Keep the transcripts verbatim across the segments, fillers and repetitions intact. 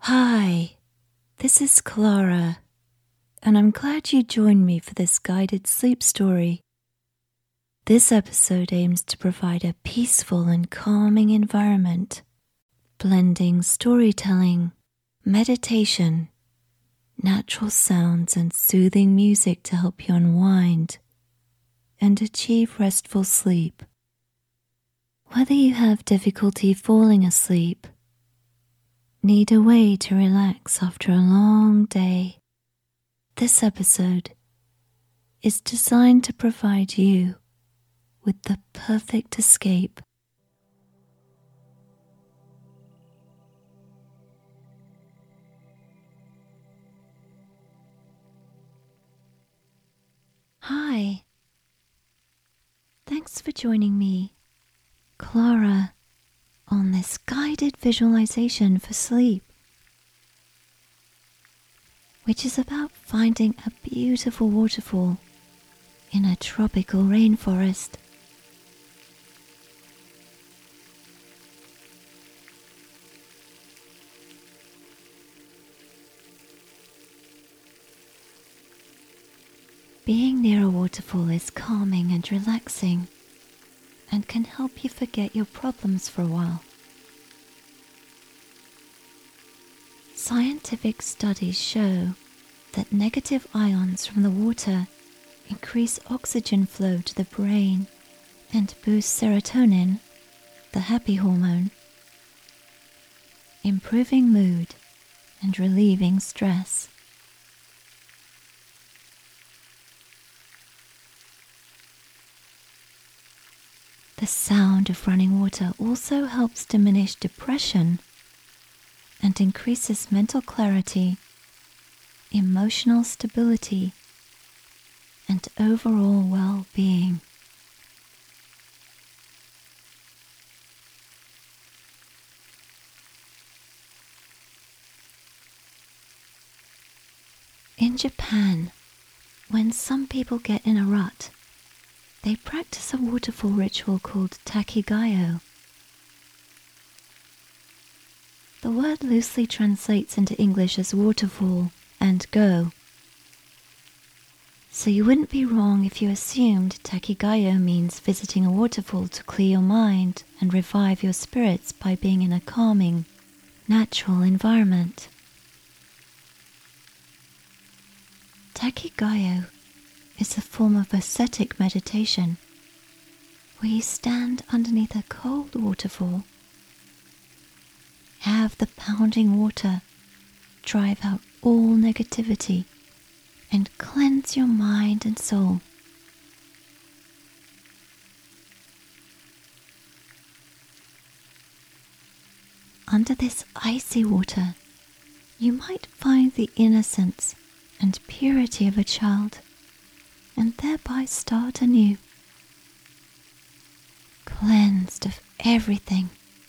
Hi, this is Clara, and I'm glad you joined me for this guided sleep story. This episode aims to provide a peaceful and calming environment, blending storytelling, meditation, natural sounds, and soothing music to help you unwind and achieve restful sleep. Whether you have difficulty falling asleep, need a way to relax after a long day, this episode is designed to provide you with the perfect escape. Hi, thanks for joining me, Clara, on this guided visualization for sleep, which is about finding a beautiful waterfall in a tropical rainforest. Being near a waterfall is calming and relaxing and can help you forget your problems for a while. Scientific studies show that negative ions from the water increase oxygen flow to the brain and boost serotonin, the happy hormone, improving mood and relieving stress. The sound of running water also helps diminish depression and increases mental clarity, emotional stability, and overall well-being. In Japan, when some people get in a rut, they practice a waterfall ritual called takigayo. The word loosely translates into English as waterfall and go. So you wouldn't be wrong if you assumed takigayo means visiting a waterfall to clear your mind and revive your spirits by being in a calming, natural environment. Takigayo is a form of ascetic meditation where you stand underneath a cold waterfall, have the pounding water drive out all negativity and cleanse your mind and soul. Under this icy water, you might find the innocence and purity of a child and thereby start anew, cleansed of everything.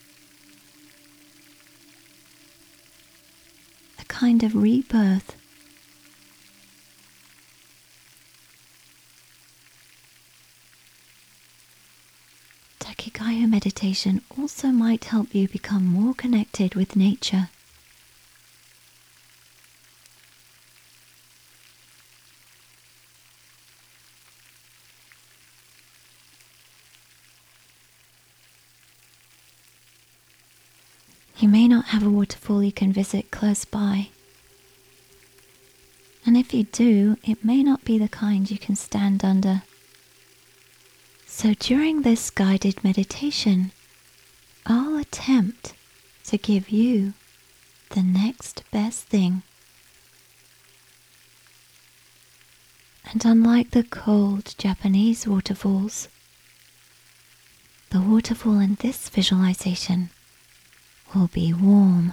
A kind of rebirth. Takigayo meditation also might help you become more connected with nature. You may not have a waterfall you can visit close by, and if you do, it may not be the kind you can stand under. So during this guided meditation, I'll attempt to give you the next best thing. And unlike the cold Japanese waterfalls, the waterfall in this visualization will be warm.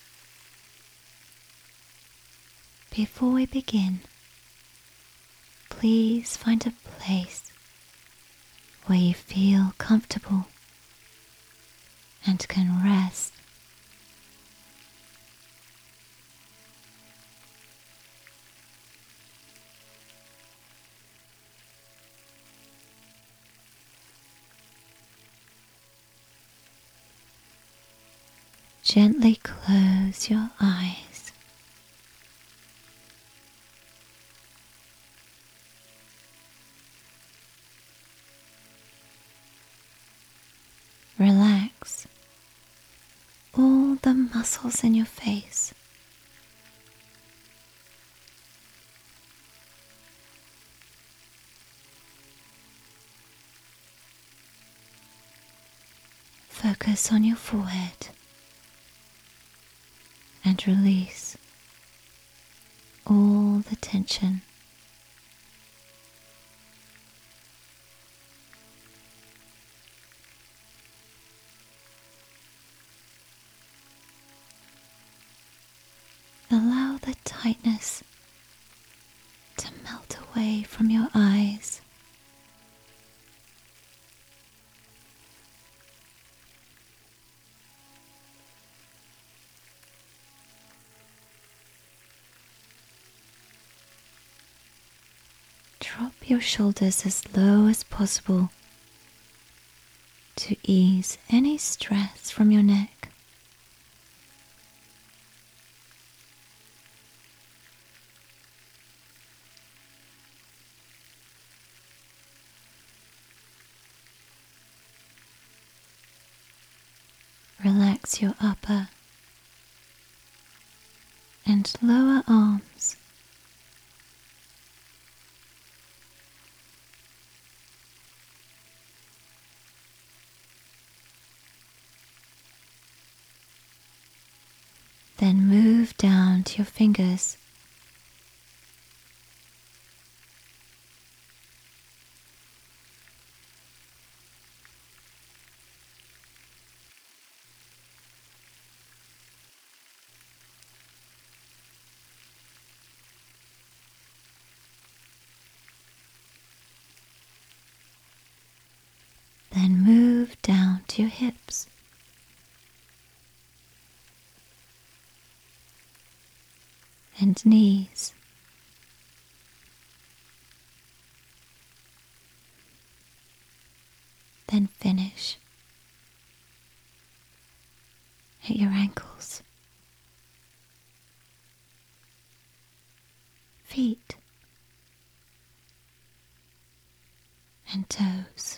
Before we begin, please find a place where you feel comfortable and can rest. Gently close your eyes. Relax all the muscles in your face. Focus on your forehead and release all the tension. Allow the tightness to melt away from your eyes. Drop your shoulders as low as possible to ease any stress from your neck. Relax your upper and lower arms. Then move down to your fingers. Then move down to your hips. And knees. Then finish at your ankles, feet, and toes.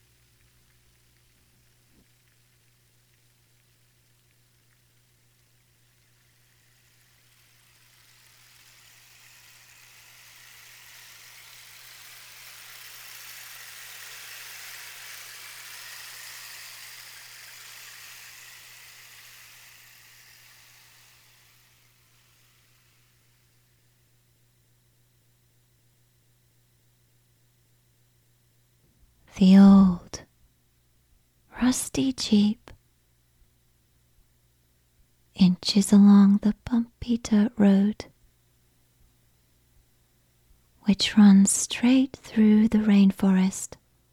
The old, rusty Jeep inches along the bumpy dirt road, which runs straight through the rainforest.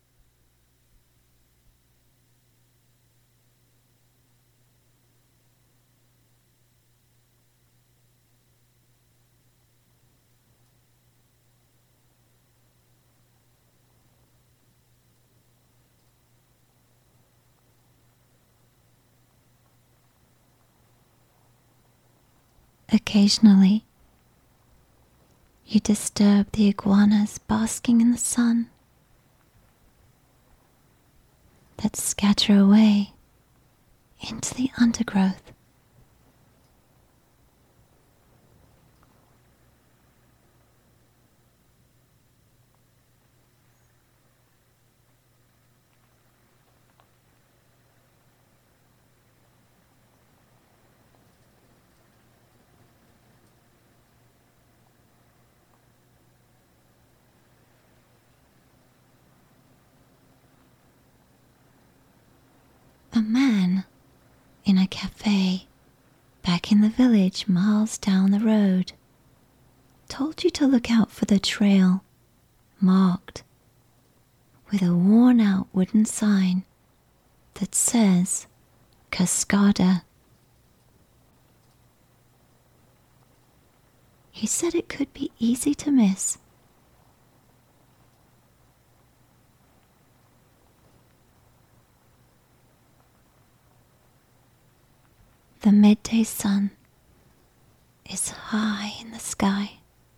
Occasionally, you disturb the iguanas basking in the sun that scatter away into the undergrowth. A man in a cafe back in the village miles down the road told you to look out for the trail marked with a worn-out wooden sign that says Cascada. He said it could be easy to miss. The midday sun is high in the sky,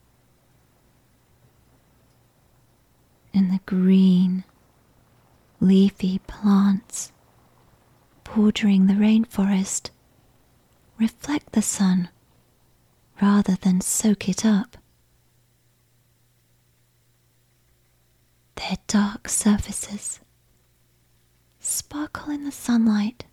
and the green, leafy plants bordering the rainforest reflect the sun rather than soak it up. Their dark surfaces sparkle in the sunlight.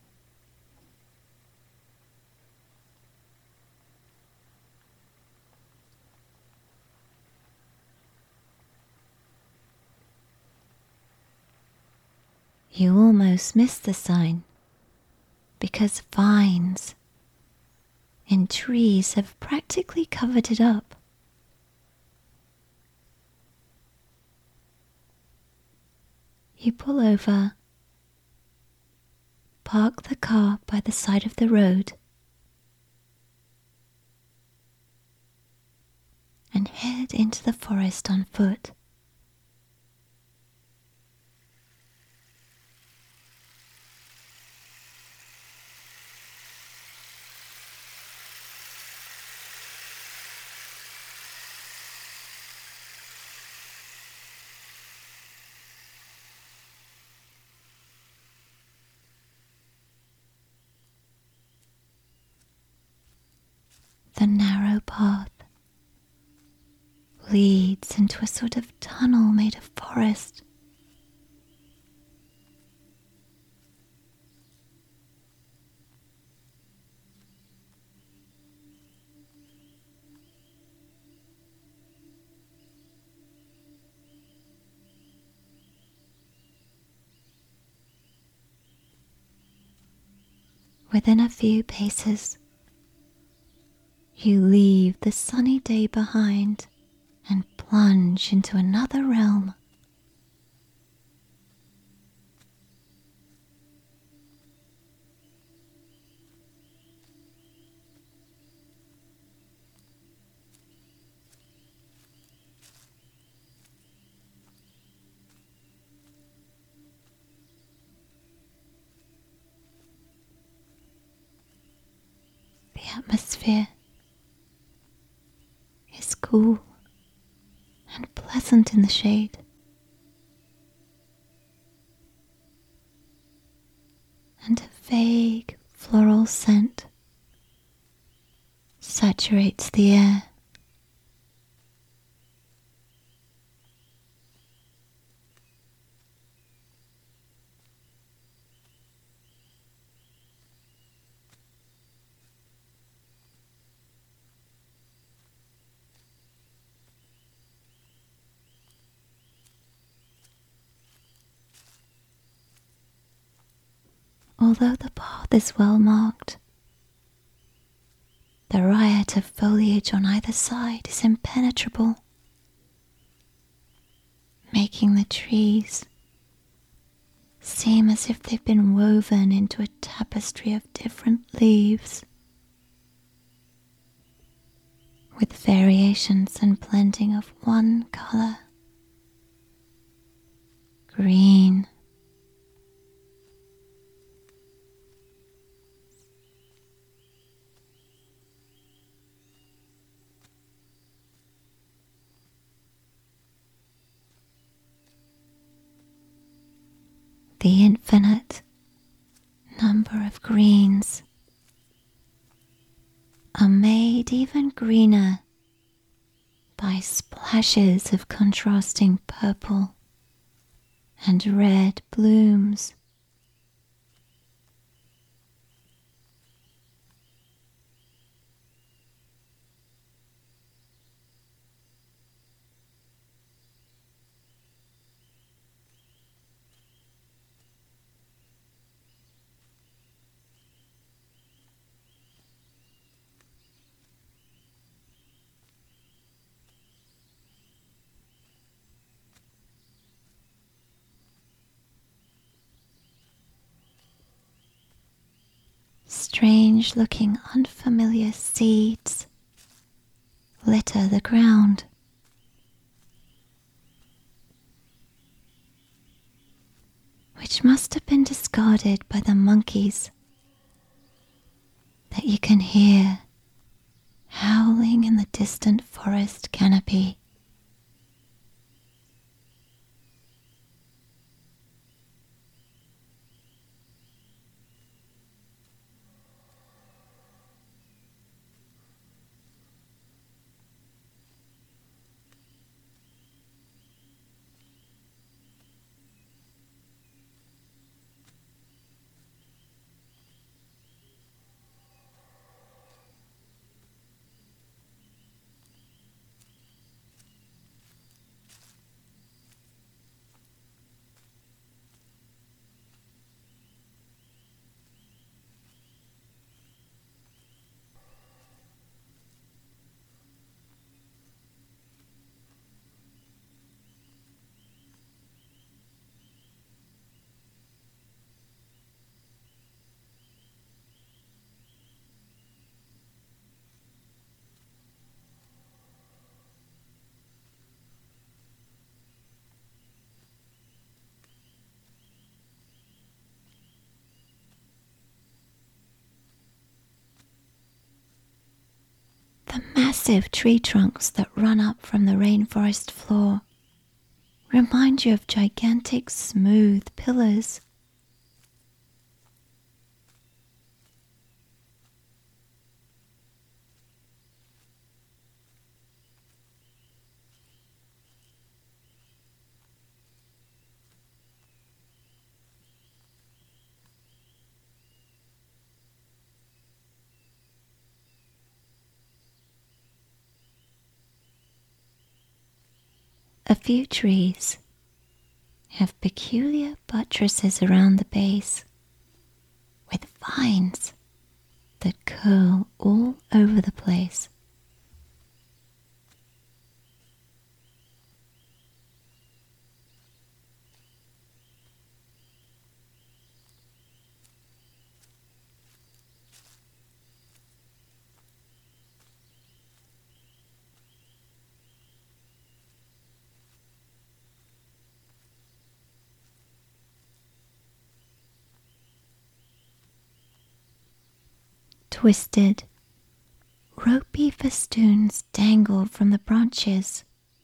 You almost miss the sign because vines and trees have practically covered it up. You pull over, park the car by the side of the road, and head into the forest on foot. The narrow path leads into a sort of tunnel made of forest. Within a few paces, you leave the sunny day behind and plunge into another realm. The atmosphere is cool and pleasant in the shade. And a vague floral scent saturates the air. Although the path is well marked, the riot of foliage on either side is impenetrable, making the trees seem as if they've been woven into a tapestry of different leaves, with variations and blending of one color: green, the infinite number of greens are made even greener by splashes of contrasting purple and red blooms. strange looking unfamiliar seeds litter the ground. Which must have been discarded by the monkeys that you can hear howling in the distant forest canopy. The massive tree trunks that run up from the rainforest floor remind you of gigantic smooth pillars. A few trees have peculiar buttresses around the base, with vines that curl all over the place. Twisted, ropey festoons dangle from the branches,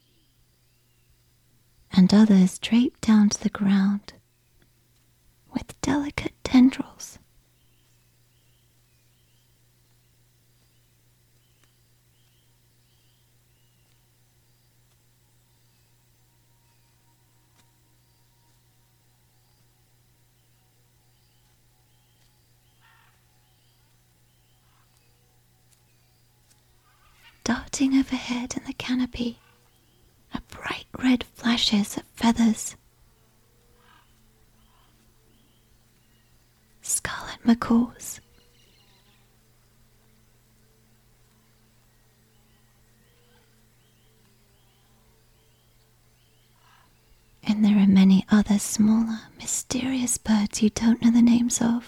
and others drape down to the ground with delicate tendrils. Darting overhead in the canopy are bright red flashes of feathers. Scarlet macaws. And there are many other smaller, mysterious birds you don't know the names of.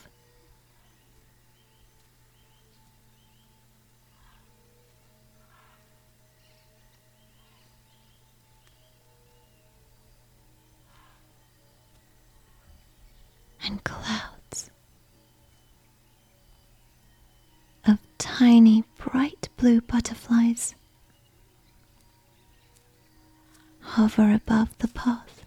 And clouds of tiny, bright blue butterflies hover above the path.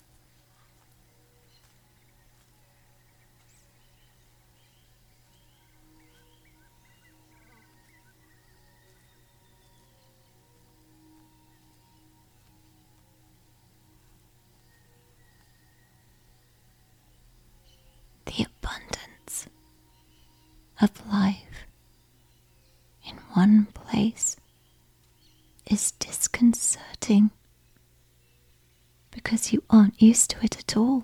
The abundance of life in one place is disconcerting because you aren't used to it at all.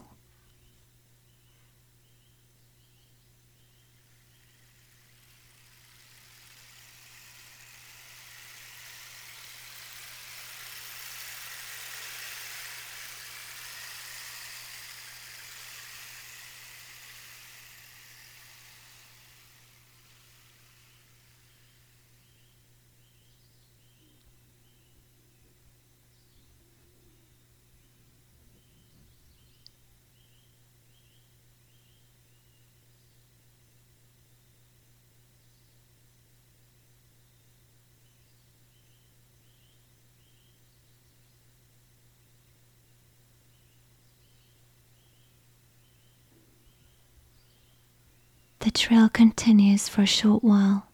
The trail continues for a short while,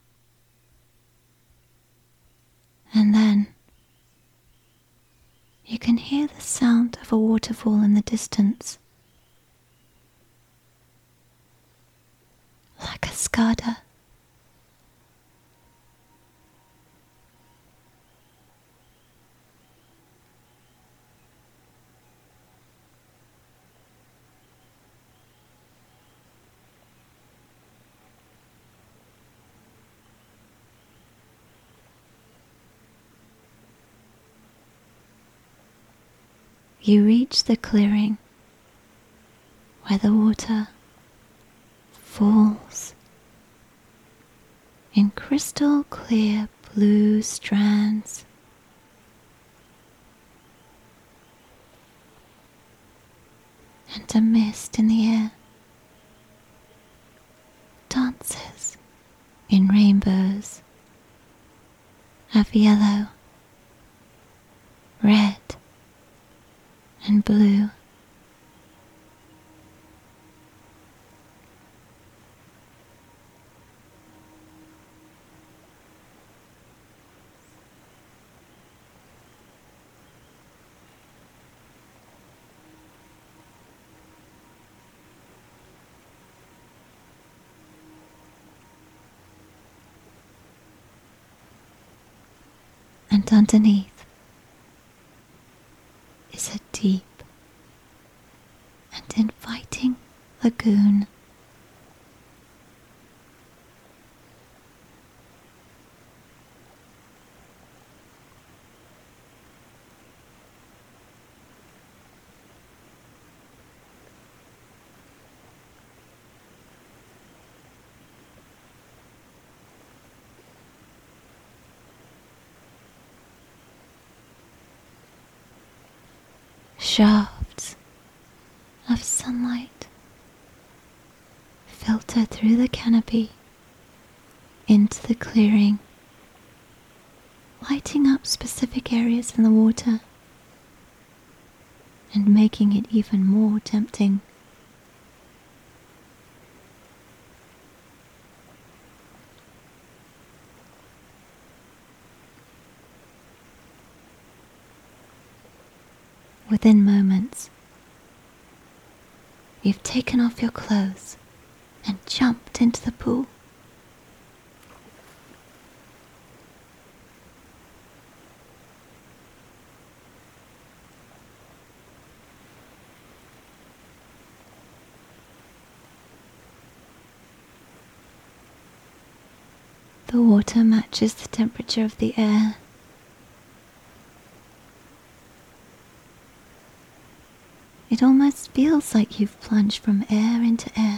and then you can hear the sound of a waterfall in the distance. La Cascada. You reach the clearing where the water falls in crystal clear blue strands. And a mist in the air dances in rainbows of yellow, red, and blue. And underneath is a deep and inviting lagoon. Shafts of sunlight filter through the canopy into the clearing, lighting up specific areas in the water and making it even more tempting. Within moments, you've taken off your clothes and jumped into the pool. The water matches the temperature of the air. It almost feels like you've plunged from air into air.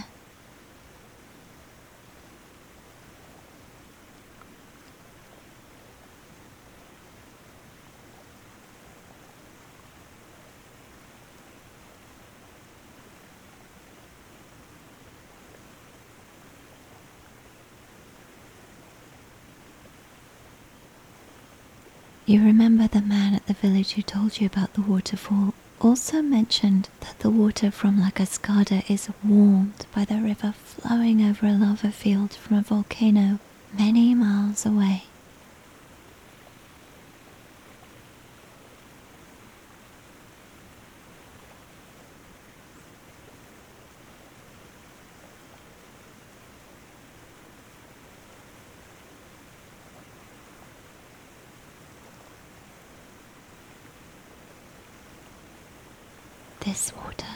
You remember the man at the village who told you about the waterfall also mentioned that the water from La Cascada is warmed by the river flowing over a lava field from a volcano many miles away. This water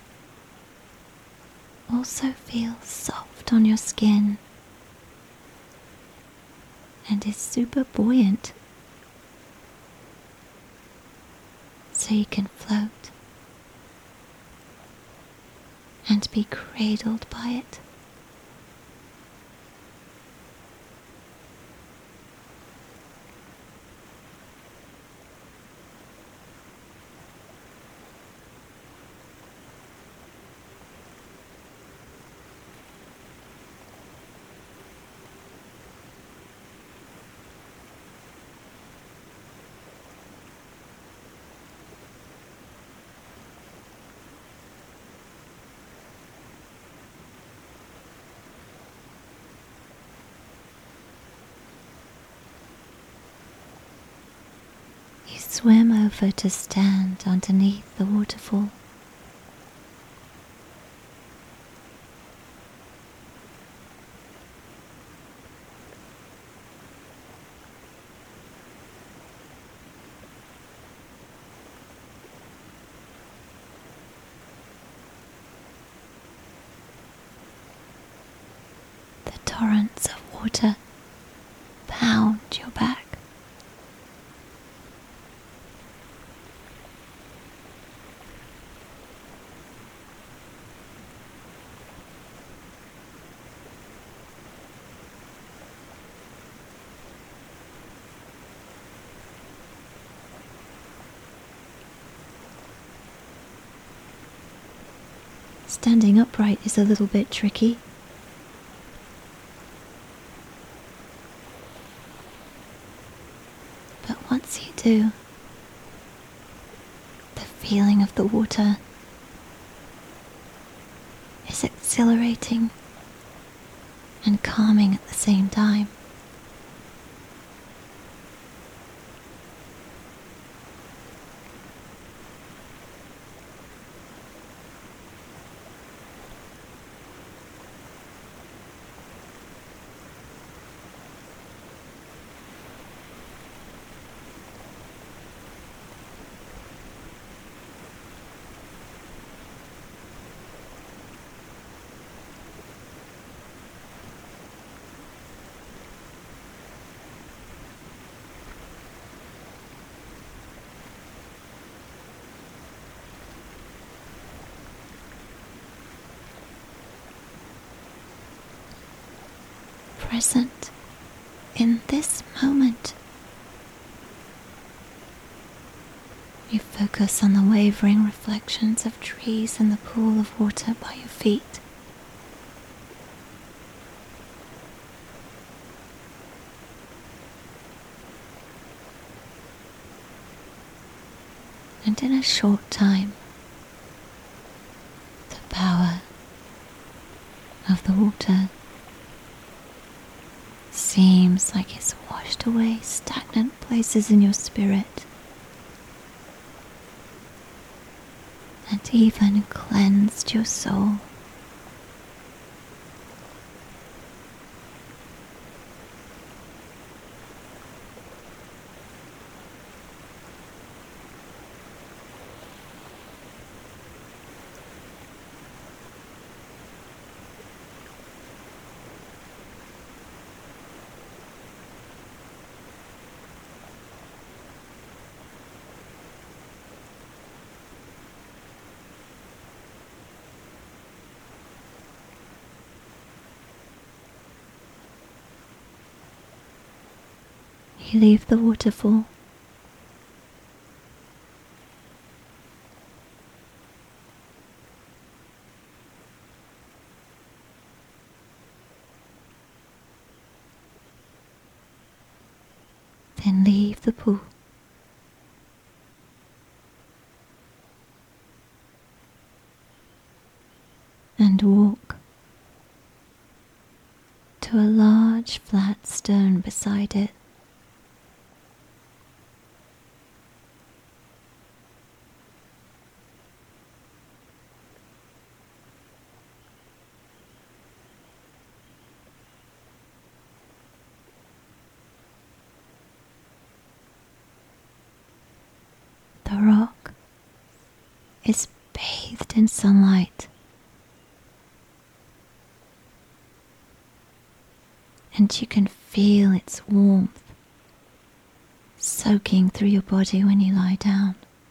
also feels soft on your skin and is super buoyant, so you can float and be cradled by it. swim over to stand underneath the waterfall. The torrents of water pound your back. Standing upright is a little bit tricky. But once you do, the feeling of the water is exhilarating and calming at the same time. Present in this moment, you focus on the wavering reflections of trees in the pool of water by your feet. And in a short time, the power of the water seems like it's washed away stagnant places in your spirit and even cleansed your soul. You leave the waterfall. Then leave the pool. And walk to a large flat stone beside it. The rock is bathed in sunlight, and you can feel its warmth soaking through your body when you lie down.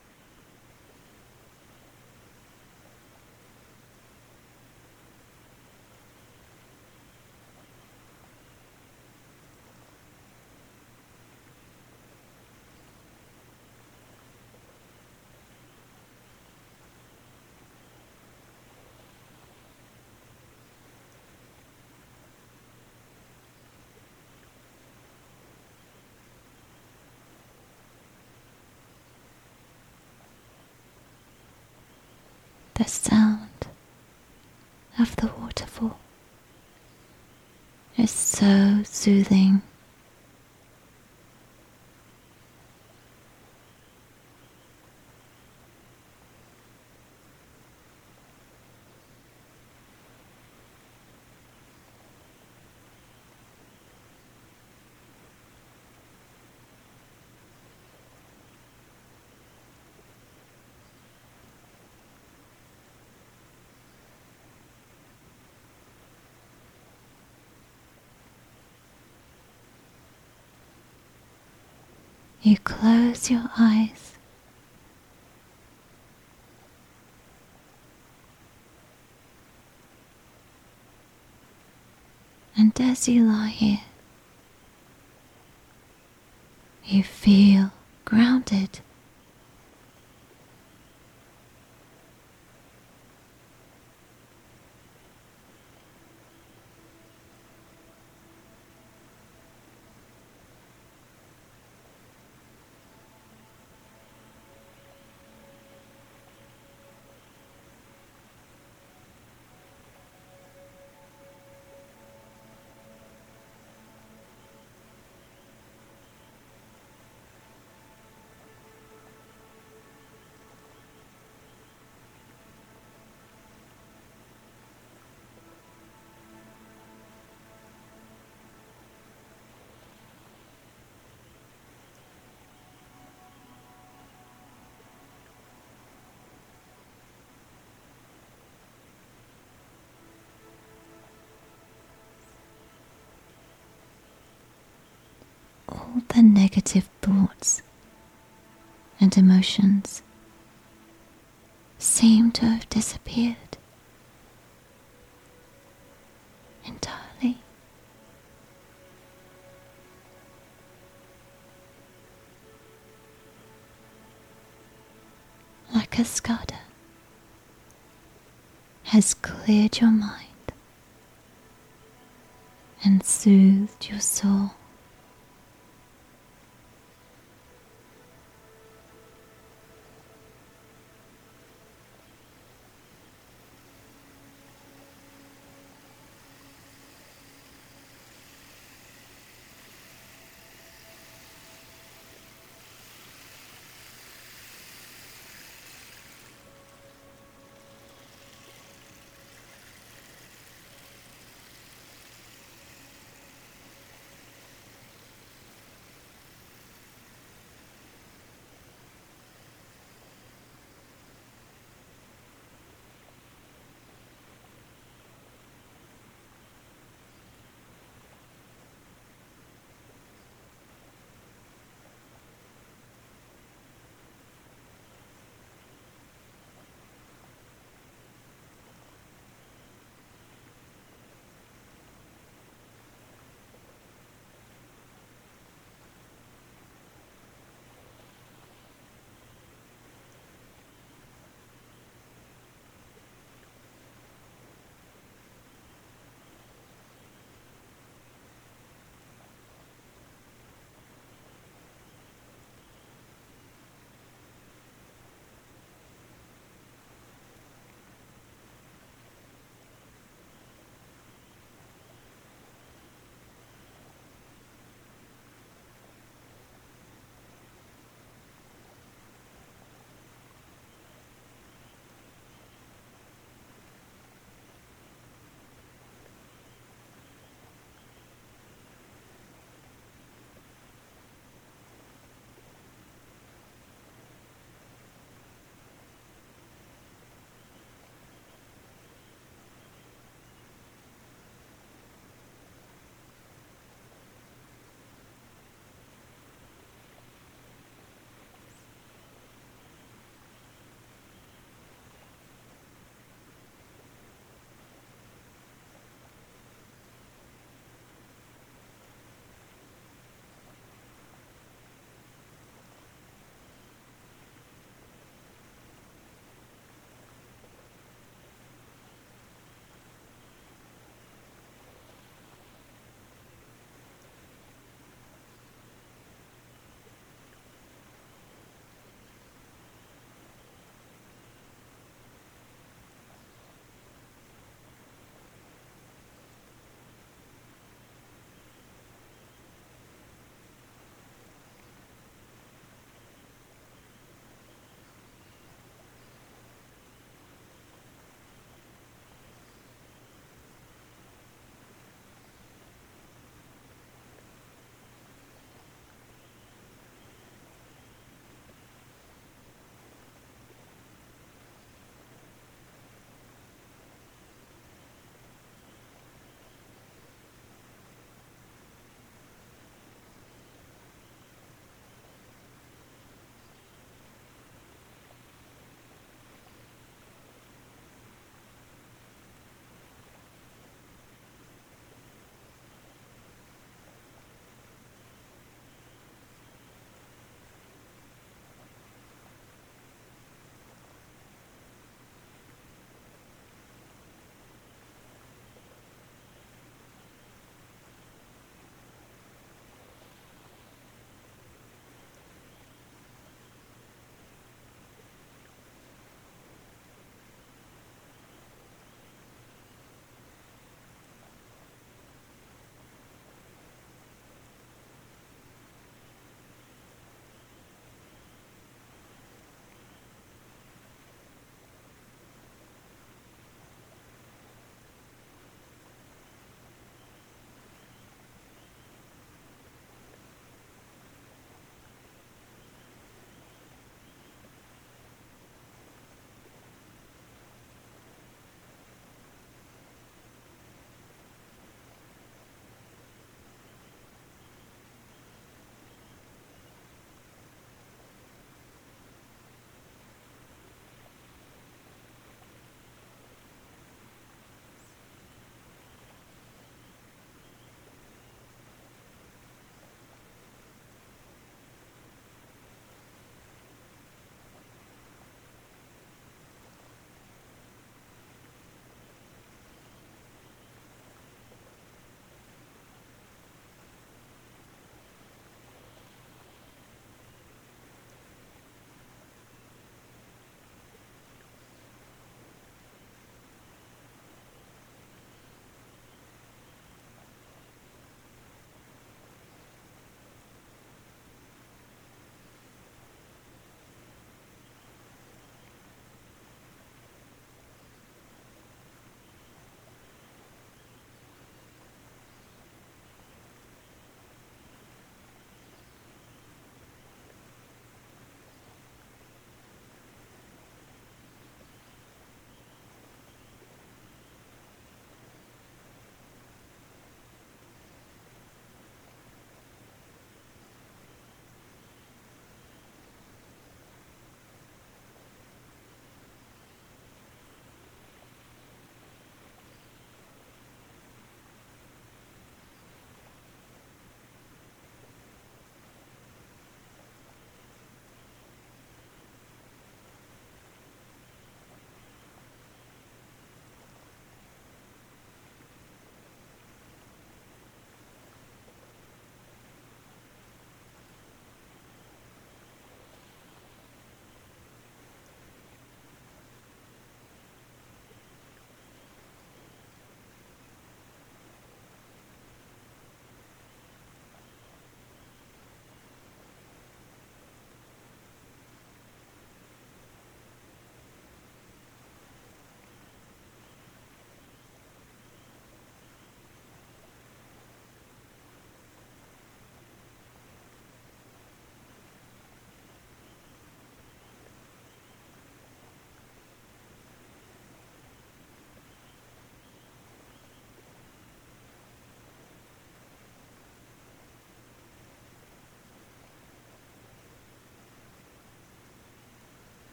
The sound of the waterfall is so soothing. you close your eyes and as you lie here, you feel grounded. All the negative thoughts and emotions seem to have disappeared entirely. Like a cascada has cleared your mind and soothed your soul.